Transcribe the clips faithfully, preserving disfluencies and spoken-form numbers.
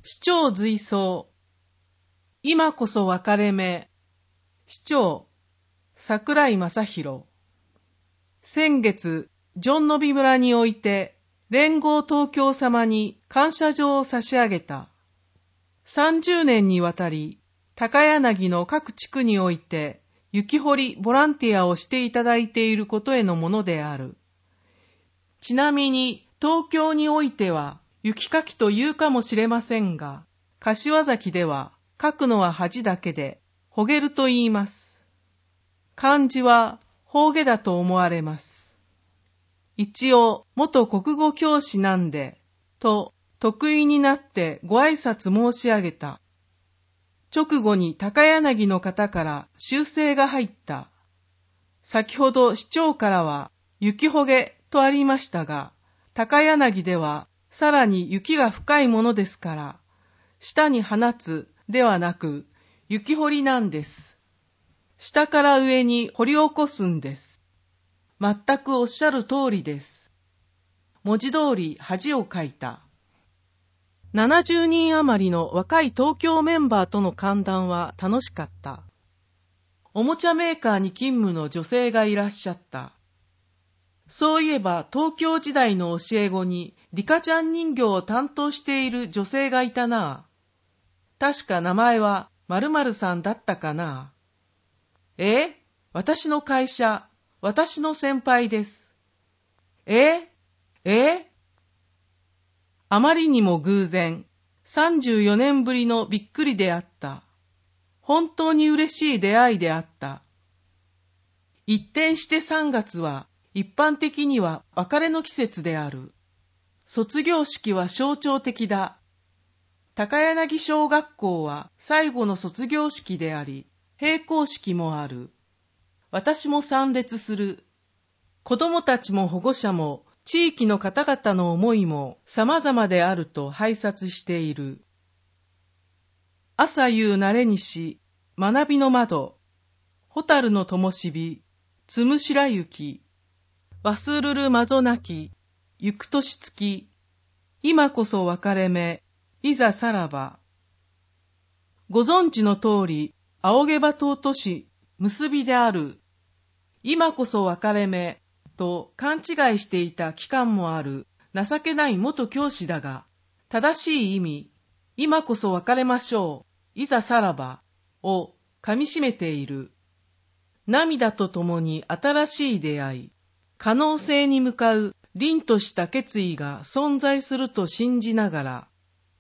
市長随走。今こそ分かれ目。市長、桜井正宏。先月、ジョンノビ村において、連合東京様に感謝状を差し上げた。さんじゅうねんにわたり、高柳の各地区において、雪掘りボランティアをしていただいていることへのものである。ちなみに、東京においては、雪かきというかもしれませんが、柏崎では、かくのは恥だけで、ほげると言います。漢字は、ほうげだと思われます。一応、元国語教師なんで、と、得意になってご挨拶申し上げた。直後に高柳の方から修正が入った。先ほど市長からは、雪ほげとありましたが、高柳では、さらに雪が深いものですから、下に放つではなく、雪掘りなんです。下から上に掘り起こすんです。全くおっしゃる通りです。文字通り恥をかいた。ななじゅうにん余りの若い東京メンバーとの歓談は楽しかった。おもちゃメーカーに勤務の女性がいらっしゃった。そういえば東京時代の教え子にリカちゃん人形を担当している女性がいたな。確か名前は〇〇さんだったかな。え？私の会社、私の先輩です。え？え？あまりにも偶然、さんじゅうよねんぶりのびっくりであった。本当に嬉しい出会いであった。一転してさんがつは、一般的には別れの季節である。卒業式は象徴的だ。高柳小学校は最後の卒業式であり、閉校式もある。私も参列する。子供たちも保護者も、地域の方々の思いも様々であると拝察している。朝夕慣れにし、学びの窓、蛍の灯火、つむしら雪、忘るるまぞなき、行く年月、今こそ別れ目、いざさらば。ご存知の通り、仰げば尊し、結びである。今こそ別れ目、と勘違いしていた期間もある情けない元教師だが、正しい意味、今こそ別れましょう、いざさらば、を噛み締めている。涙とともに新しい出会い、可能性に向かう凛とした決意が存在すると信じながら、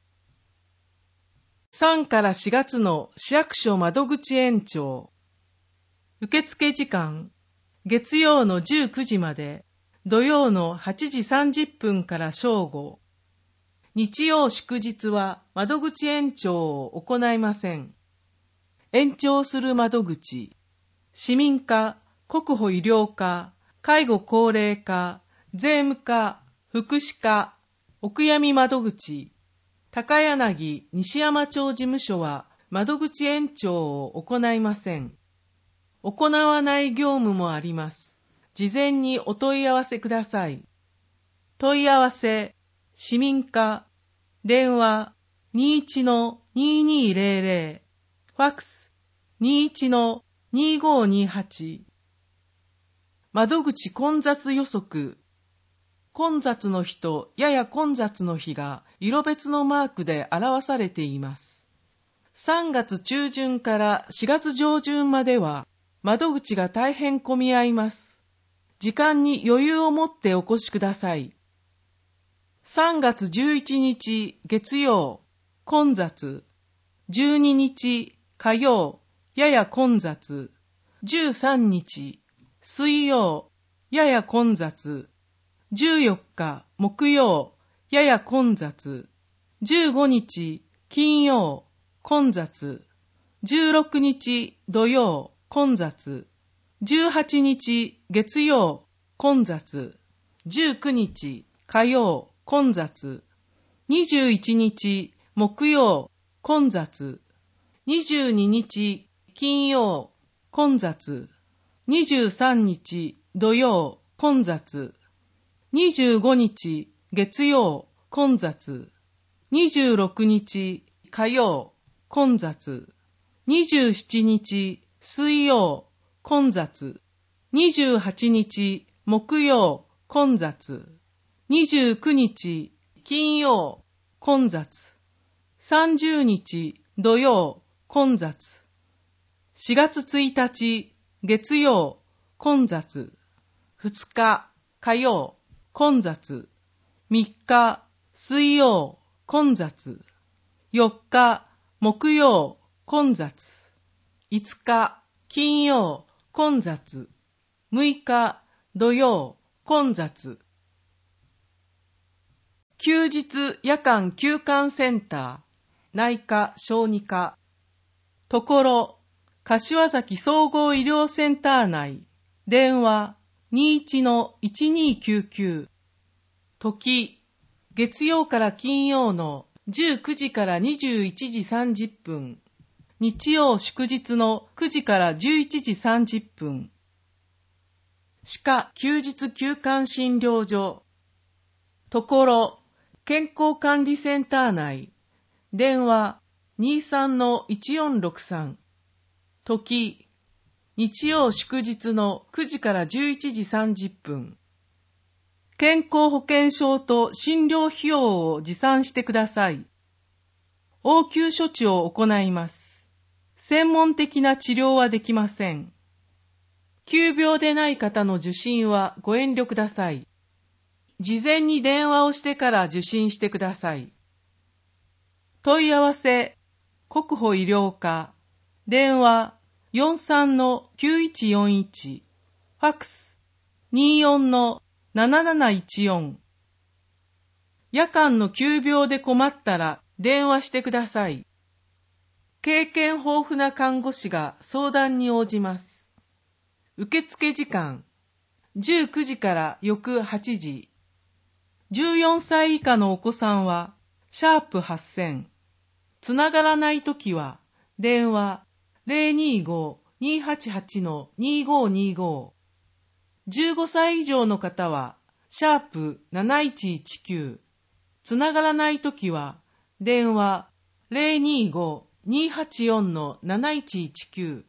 さんからしがつの市役所窓口延長。受付時間、月曜のじゅうくじまで、土曜のはちじさんじゅっぷんから正午。日曜祝日は窓口延長を行いません。延長する窓口、市民課、国保医療課、介護高齢課、税務課、福祉課、お悔やみ窓口、高柳西山町事務所は窓口延長を行いません。行わない業務もあります。事前にお問い合わせください。問い合わせ、市民課、電話 にじゅういちのにじゅうにぜろぜろ、ファックス にじゅういちのにごにはち。窓口混雑予測。混雑の日とやや混雑の日が色別のマークで表されています。さんがつ中旬からしがつ上旬までは窓口が大変混み合います。時間に余裕を持ってお越しください。さんがつじゅういちにち月曜、混雑。じゅうににち火曜、やや混雑。じゅうさんにち水曜、やや混雑。じゅうよっか木曜、やや混雑。じゅうごにち金曜、混雑。じゅうろくにち土曜、混雑。じゅうはちにち月曜、混雑。じゅうくにち火曜、混雑。にじゅういちにち木曜、混雑。にじゅうににち金曜、混雑。にじゅうさんにち土曜、混雑。にじゅうごにち月曜、混雑。 にじゅうろくにち火曜、混雑。にじゅうしちにち水曜、混雑。にじゅうはちにち木曜、混雑。にじゅうくにち金曜、混雑。さんじゅうにち土曜、混雑。しがつついたち月曜、混雑。ふつか火曜、混雑。みっか水曜、混雑。よっか木曜、混雑。いつか金曜、混雑。むいか土曜、混雑。休日夜間休館センター、内科小児科。ところ、柏崎総合医療センター内、電話 にじゅういちのいちにーきゅうきゅう。時、月曜から金曜のじゅうくじからにじゅういちじさんじゅっぷん。日曜祝日のくじからじゅういちじさんじゅっぷん。歯科休日休館診療所。ところ、健康管理センター内、電話 にじゅうさんのいちよんろくさん。時、日曜祝日のくじからじゅういちじさんじゅっぷん。健康保険証と診療費用を持参してください。応急処置を行います。専門的な治療はできません。急病でない方の受診はご遠慮ください。事前に電話をしてから受診してください。問い合わせ、国保医療課、電話 よんさんのきゅういちよんいち、ファックス にじゅうよんのなななないちよん。夜間の急病で困ったら電話してください。経験豊富な看護師が相談に応じます。受付時間、じゅうくじから翌はちじ。じゅうよんさい以下のお子さんは、シャープはっせん。つながらないときは、電話 ゼロにーごーにーはちはちのにーごーにーごー。じゅうごさい以上の方は、シャープなないちいちきゅう。つながらないときは、電話 ゼロにーごーにーはちよんのなないちいちきゅう。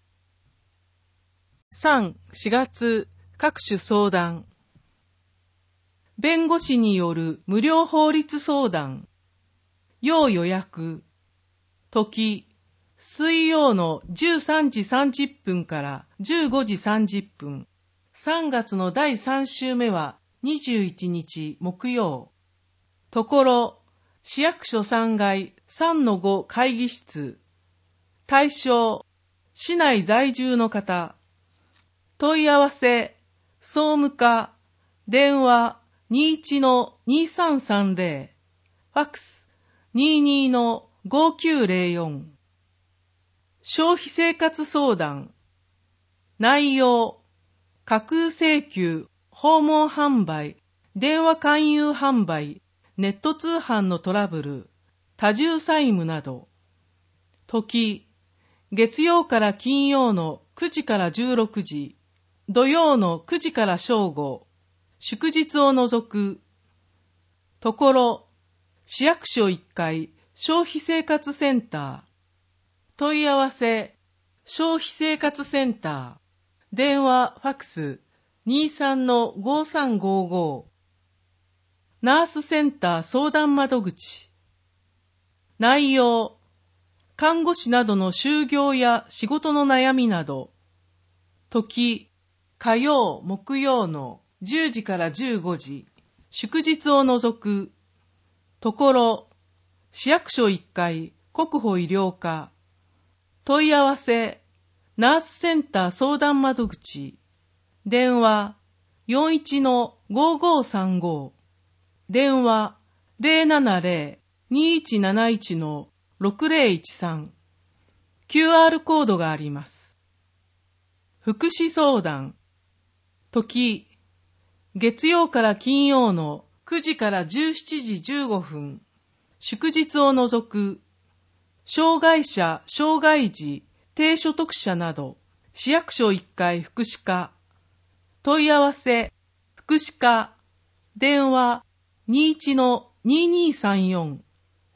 さん、しがつ、各種相談。弁護士による無料法律相談。要予約。時、水曜のじゅうさんじさんじゅっぷんからじゅうごじさんじゅっぷん。さんがつのだいさん週目はにじゅういちにち木曜。ところ、市役所さんがい さんのご 会議室。対象、市内在住の方。問い合わせ、総務課、電話 にじゅういちのにさんさんゼロ、ファックス にじゅうにのごきゅうゼロよん。消費生活相談。内容、架空請求、訪問販売、電話勧誘販売、ネット通販のトラブル、多重債務など。時、月曜から金曜のくじからじゅうろくじ、土曜のくじから正午、祝日を除く。ところ、市役所いっかい消費生活センター。問い合わせ、消費生活センター。電話、ファックス にじゅうさんのごさんごご。ナースセンター相談窓口。内容、看護師などの就業や仕事の悩みなど。時、火曜、木曜のじゅうじからじゅうごじ、祝日を除く。ところ、市役所いっかい国保医療課。問い合わせ、ナースセンター相談窓口。電話 よんいちのごごさんご。電話 ゼロななゼロにいちなないちのろくゼロいちさん。キューアール コードがあります。福祉相談。時、月曜から金曜のくじからじゅうしちじじゅうごふん。祝日を除く。障害者、障害児、低所得者など、市役所いっかい福祉課。問い合わせ、福祉課。電話 にじゅういちのににさんよん。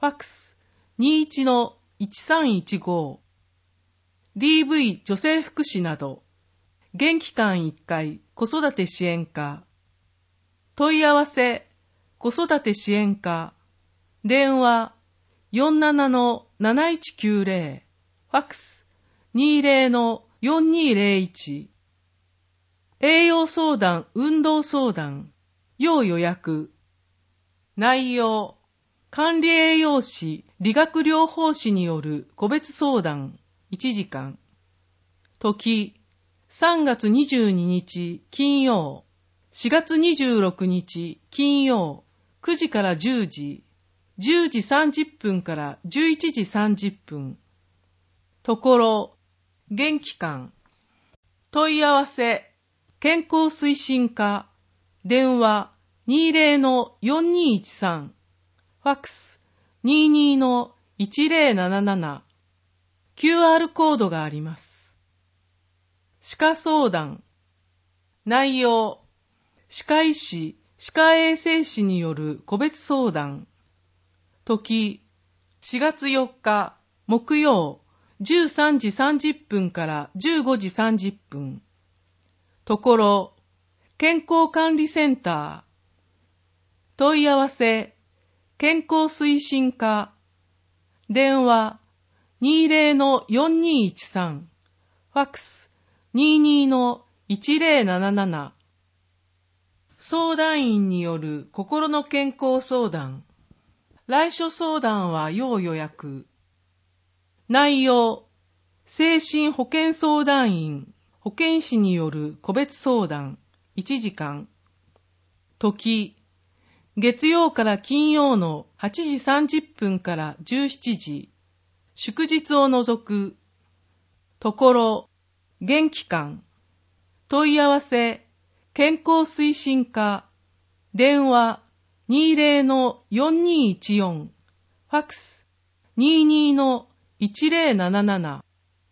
ファックス にいちのいちさんいちご。ディーブイ 女性福祉など、現期間いっかい子育て支援課。問い合わせ、子育て支援課。電話 よんじゅうななのなないちきゅうぜろ。ファックス にじゅうのよんにーぜろいち。栄養相談、運動相談、要予約。内容、管理栄養士、理学療法士による個別相談、いちじかん。時、さんがつにじゅうににち金曜、しがつにじゅうろくにち金曜、くじからじゅうじ、じゅうじさんじゅっぷんからじゅういちじさんじゅっぷん。ところ、現期間。問い合わせ、健康推進課。電話 にじゅうのよんにーいちさん。ファックス にじゅうにのいちぜろなななな。キューアール コードがあります。歯科相談。内容、歯科医師、歯科衛生士による個別相談。時、しがつよっか木曜、じゅうさんじさんじゅっぷんからじゅうごじさんじゅっぷん。ところ、健康管理センター。問い合わせ、健康推進課。電話 にじゅうのよんにーいちさん。ファックス にじゅうにのいちぜろなななな。相談員による心の健康相談。来所相談は要予約。内容、精神保健相談員、保健師による個別相談、いちじかん。時、月曜から金曜のはちじさんじゅっぷんからじゅうしちじ、祝日を除く。ところ、現期間。問い合わせ、健康推進課。電話 にじゅうのよんにーいちよん。ファックス にじゅうにのいちぜろなななな。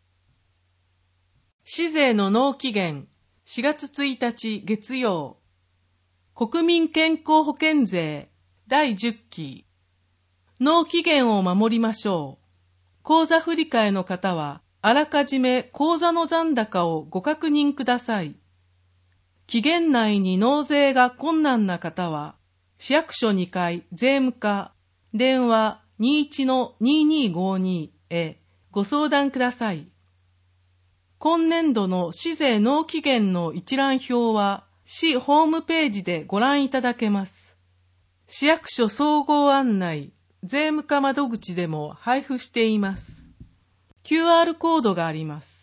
市税の納期限しがつついたち月曜。国民健康保険税だいじゅっき。納期限を守りましょう。口座振替の方はあらかじめ口座の残高をご確認ください。期限内に納税が困難な方は市役所にかい税務課電話 にじゅういちのにーにーごーに へご相談ください。今年度の市税納期限の一覧表は市ホームページでご覧いただけます。市役所総合案内、税務課窓口でも配布しています。キューアール コードがあります。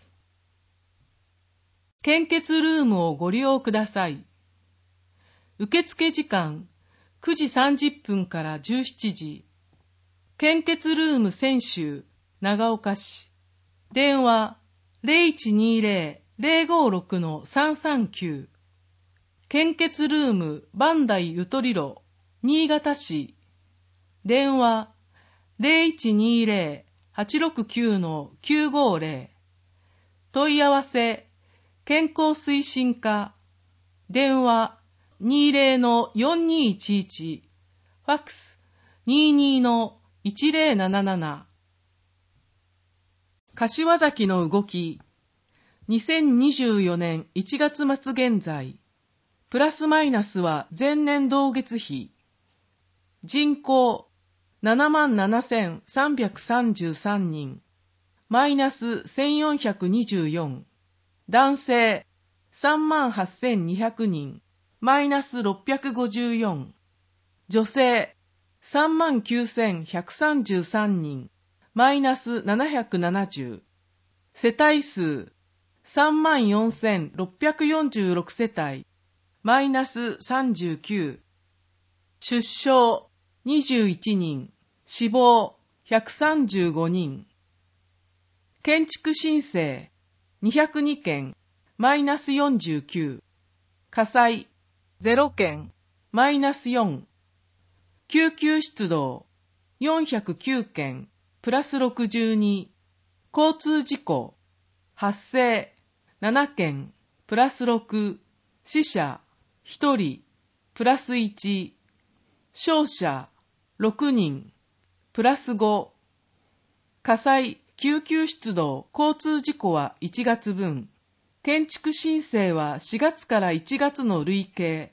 献血ルームをご利用ください。受付時間くじさんじゅっぷんからじゅうしちじ。献血ルーム専修長岡市。電話 ゼロいちにーぜろ ゼロごろくのさんさんきゅう。献血ルームバンダイゆとりろ新潟市。電話 ゼロいちにーぜろ はちろくきゅうのきゅうごぜろ。問い合わせ健康推進課。電話 にじゅうのよんにーいちいち。ファックス にじゅうにのいちぜろなななな。柏崎の動き。にせんにじゅうよねんいちがつまつ現在。プラスマイナスは前年同月比。人口 ななまんななせんさんびゃくさんじゅうさんにん。マイナスせんよんひゃくにじゅうよん。男性さんまんはっせんにひゃくにん。マイナスろっぴゃくごじゅうよん。女性さんまんきゅうせんひゃくさんじゅうさんにん。マイナスななひゃくななじゅう。世帯数さんまんよんせんろっぴゃくよんじゅうろく世帯。マイナスさんじゅうきゅう。出生にじゅういちにん。死亡ひゃくさんじゅうごにん。建築申請にひゃくにけん。マイナスよんじゅうきゅう。火災ゼロけん。マイナスよん。救急出動よんひゃくきゅうけん。プラスろくじゅうに。交通事故発生ななけん。プラスろく。死者ひとり。プラスいち。傷者ろくにん。ププラスご、火災、救急出動、交通事故はいちがつぶん、建築申請はしがつからいちがつの累計。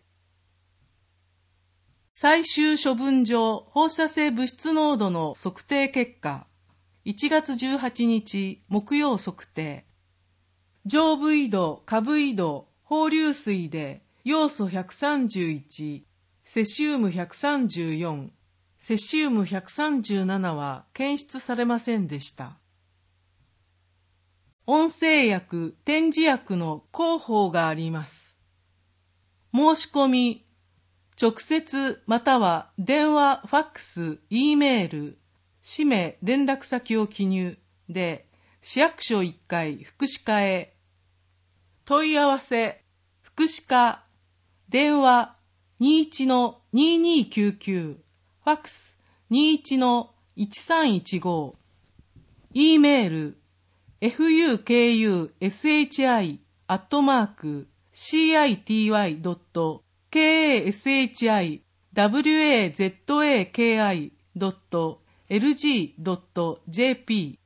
最終処分場放射性物質濃度の測定結果、いちがつじゅうはちにち木曜測定。上部緯度、下部緯度、放流水で要素ひゃくさんじゅういち、セシウムひゃくさんじゅうよん、セシウムひゃくさんじゅうななは検出されませんでした。音声薬、点字薬の広報があります。申し込み、直接または電話、ファックス、Eメール、氏名、連絡先を記入で、市役所いっかい福祉課へ。問い合わせ、福祉課、電話 にじゅういちのにじゅうにきゅうきゅう、ファックス にじゅういちのいちさんいちご、Eメール、フユケーユーエスエイチアイ アットマーク シーアイティーワイ ドット ケーエーエスエイチアイ ダブリューエーゼットエーケーアイ ドット エルジー ドット ジェーピー